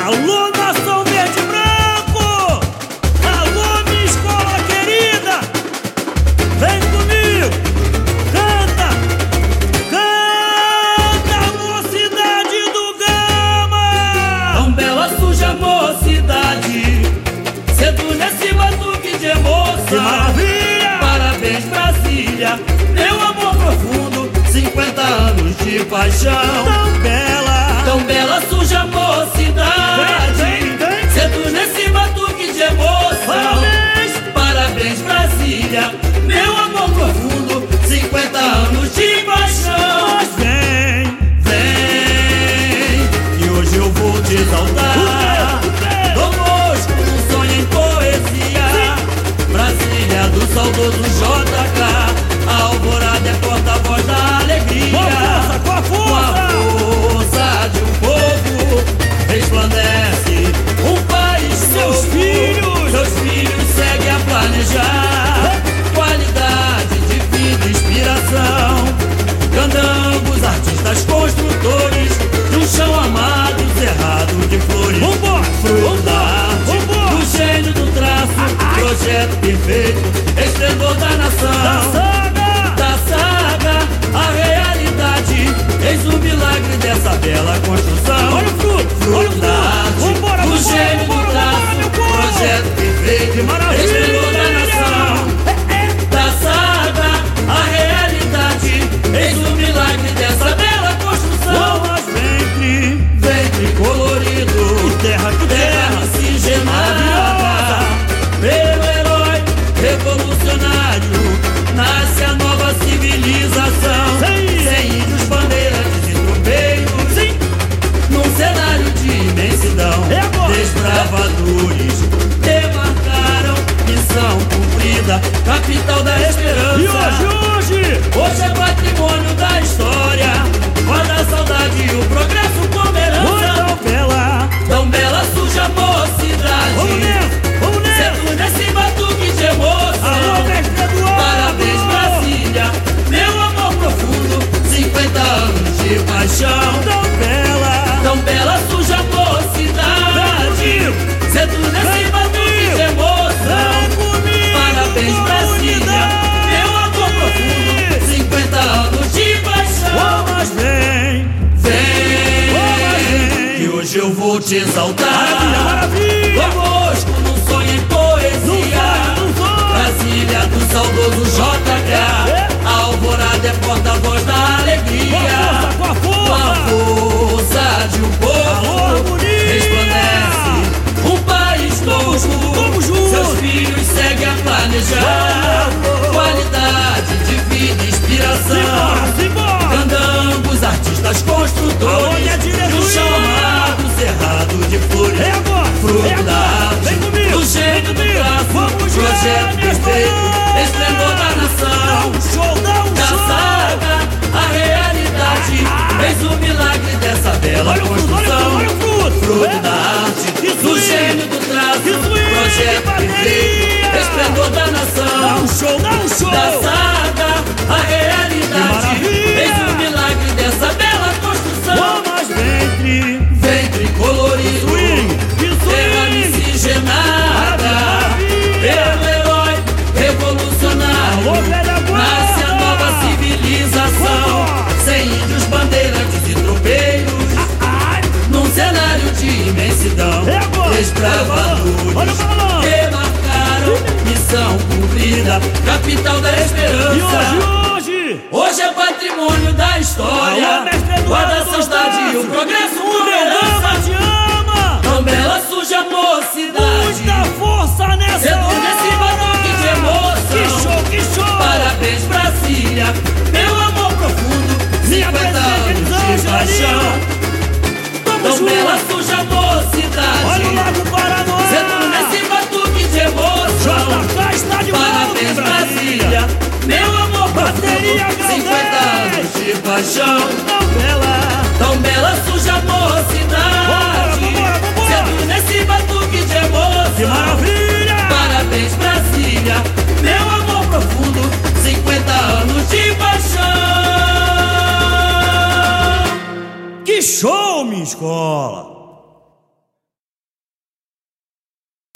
Alô, nação verde e branco! Alô, minha escola querida! Vem comigo! Canta! Canta, mocidade do Gama! Tão bela, suja mocidade, cedo nesse batuque de emoção. Que maravilha! Parabéns, Brasília, meu amor profundo, 50 anos de paixão. Tão bela, suja mocidade, cedo nesse batuque de emoção. Parabéns, Brasília, meu amor profundo, 50 anos de paixão. Mas vem, e hoje eu vou te exaltar. Dom Bosco, um sonho em poesia. Brasília do saudoso JK, a alvorada é porta-voz da alegria. com a força! De um povo resplandece um país Seus novo. filhos Seguem a planejar qualidade de vida e inspiração. Candangos, artistas, construtores de um chão amado, cerrado de flores. Vambora! Fruto da arte, Vambora! do gênio do traço, projeto perfeito, esplendor da nação. Da saga, a realidade, eis o milagre dessa bela construção. Olha o fruto! Olha o Da arte, Vambora, do vambora, gênio do vambora, traço, meu povo! projeto perfeito, Que maravilha! esplendor da nação. Da saga, a realidade, eis o milagre dessa bela construção. Mas ventre, Ventre colorido, terra miscigenada, pelo herói revolucionário, nasce a nova civilização. Sem índios, bandeiras e tropeiros, sim, num cenário de imensidão. É agora. Desbravadores demarcaram missão cumprida, capital da esperança. e hoje, é patrimônio da história, guarda a saudade e o progresso como herança. Tão bela, suja mocidade, vamos nessa, cedo nesse batuque de emoção. alô, mestre Eduardo! Parabéns, Brasília, meu amor profundo, 50 anos de paixão. Tão bela, suja mocidade, cedo nesse batuque de emoção. Parabéns, Brasília, meu amor profundo, 50 anos de paixão. Mas vem, Que hoje eu vou te exaltar. maravilha! Dom Bosco, num sonho em poesia. Brasília do saudoso JK, a alvorada é porta-voz da alegria. Com a Com a força de um povo resplandece um país novo. Tamo junto! Seus filhos seguem a planejar qualidade de vida e inspiração. Simbora! Candangos, artistas, construtores Aonde é de um diretoria? chão amado, cerrado de flores. É agora! Fruto da arte, Vem comigo! do gênio do traço, Vamos lá, projeto minhas perfeito, baianas! esplendor da nação. Dá um Da show! saga, a realidade, eis o milagre dessa bela Olha o fruto, construção. olha o fruto! Fruto da arte, Que do swing! gênio do traço, Que swing, projeto perfeito, bateria! esplendor da Dá nação. um show! Da saga, a realidade, maravilha! eis o milagre dessa bela construção. Mas ventre, Ventre colorido, que terra swing! miscigenada, pelo herói revolucionário, Alô, velha guarda! nasce a nova civilização. Sem índios, bandeiras e tropeiros, num cenário de imensidão. É agora! Olha o Desbravadores balão! demarcaram missão cumprida, capital da esperança. E Hoje é patrimônio da história, Alô, mestre Eduardo guarda a dos saudade e o Passos! progresso o como meu herança. Gama te ama! Tão bela, suja mocidade, Muita força nessa cedo hora! nesse batuque de emoção. Que show! Parabéns, Brasília, meu amor profundo, 50 anos de paixão. Tão bela, suja Olha o mocidade, Lago Paranoá! cedo nesse batuque de emoção. JK está de volta, Parabéns, Brasília, meu amor Bateria profundo, 50 anos de paixão. Novela! Tão bela, suja mocidade, Vambora! cedo nesse batuque de emoção. Que maravilha! Parabéns, Brasília, meu amor profundo, 50 anos de paixão. Que show, minha escola!